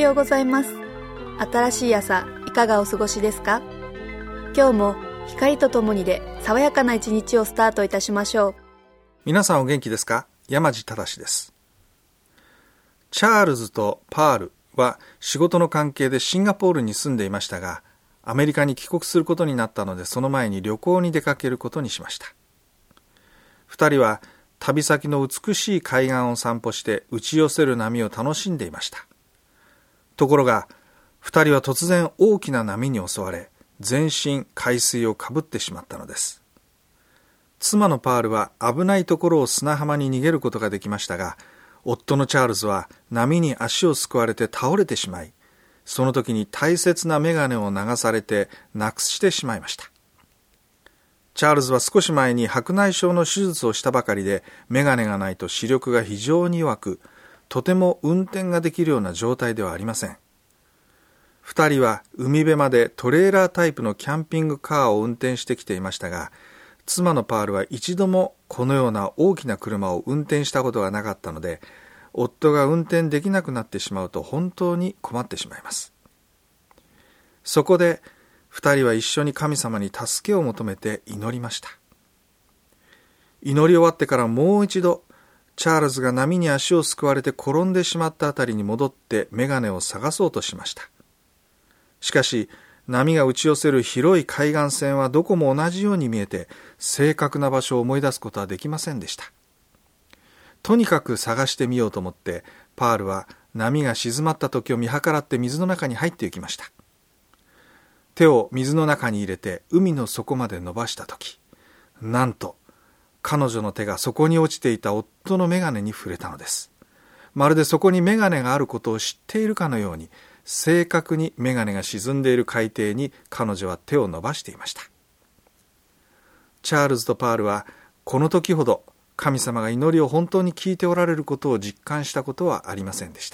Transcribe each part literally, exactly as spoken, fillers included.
ようございます。新しい朝いかがお過ごしですか？今日も光とともにで爽やかな一日をスタートいたしましょう。 皆さんお元気ですか？山地正です。チャールズとパールは仕事の関係でシンガポールに住んでいましたが、アメリカに帰国することになったので、その前に旅行に出かけることにしました。二人は旅先の美しい海岸を散歩して打ち寄せる波を楽しんでいました。ところが二人は突然大きな波に襲われ、全身海水をかぶってしまったのです。妻のパールは危ないところを砂浜に逃げることができましたが、夫のチャールズは波に足をすくわれて倒れてしまい、その時に大切なメガネを流されてなくしてしまいました。チャールズは少し前に白内障の手術をしたばかりで、メガネがないと視力が非常に弱く、とても運転ができるような状態ではありません。二人は海辺までトレーラータイプのキャンピングカーを運転してきていましたが、妻のパールは一度もこのような大きな車を運転したことがなかったので、夫が運転できなくなってしまうと本当に困ってしまいます。そこで二人は一緒に神様に助けを求めて祈りました。祈り終わってからもう一度、チャールズが波に足をすくわれて転んでしまったあたりに戻ってメガネを探そうとしました。しかし波が打ち寄せる広い海岸線はどこも同じように見えて、正確な場所を思い出すことはできませんでした。とにかく探してみようと思って、パールは波が静まった時を見計らって水の中に入っていきました。手を水の中に入れて海の底まで伸ばした時、なんと彼女の手がそこに落ちていた夫のメガネに触れたのです。まるでそこにメガネがあることを知っているかのように、正確にメガネが沈んでいる海底に彼女は手を伸ばしていました。チャールズとパールはこの時ほど神様が祈りを本当に聞いておられることを実感したことはありませんでした。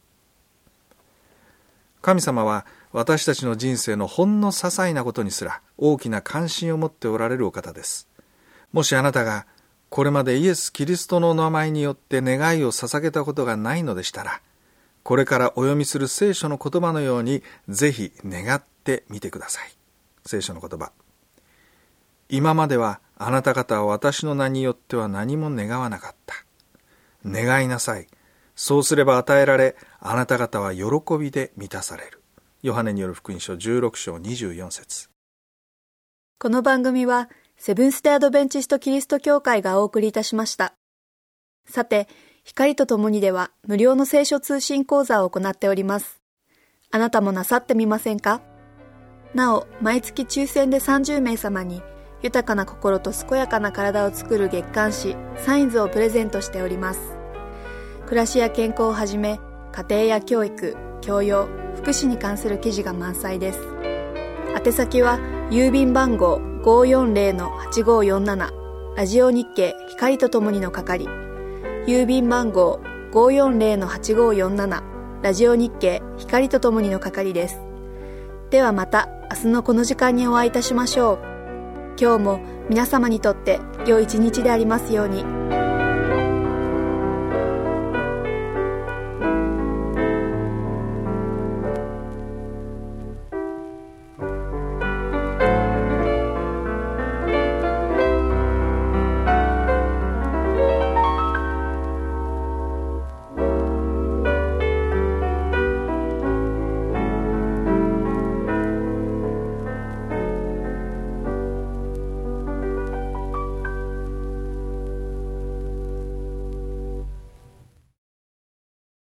神様は私たちの人生のほんの些細なことにすら大きな関心を持っておられるお方です。もしあなたがこれまでイエス・キリストの名前によって願いを捧げたことがないのでしたら、これからお読みする聖書の言葉のようにぜひ願ってみてください。聖書の言葉。今まではあなた方は私の名によっては何も願わなかった。願いなさい。そうすれば与えられ、あなた方は喜びで満たされる。ヨハネによる福音書じゅうろく章にじゅうよん節。 この番組はセブンステアドベンチストキリスト教会がお送りいたしました。さて、光とともにでは無料の聖書通信講座を行っております。あなたもなさってみませんか？なお、毎月抽選でさんじゅうめいさまに豊かな心と健やかな体を作る月刊誌サインズをプレゼントしております。暮らしや健康をはじめ、家庭や教育、教養、福祉に関する記事が満載です。宛先は郵便番号 ごーよんぜろのはちごーよんなな ラジオ日経光とともにの係、郵便番号 ごーよんぜろのはちごーよんなな ラジオ日経光とともにの係です。ではまた明日のこの時間にお会いいたしましょう。今日も皆様にとって良い一日でありますように。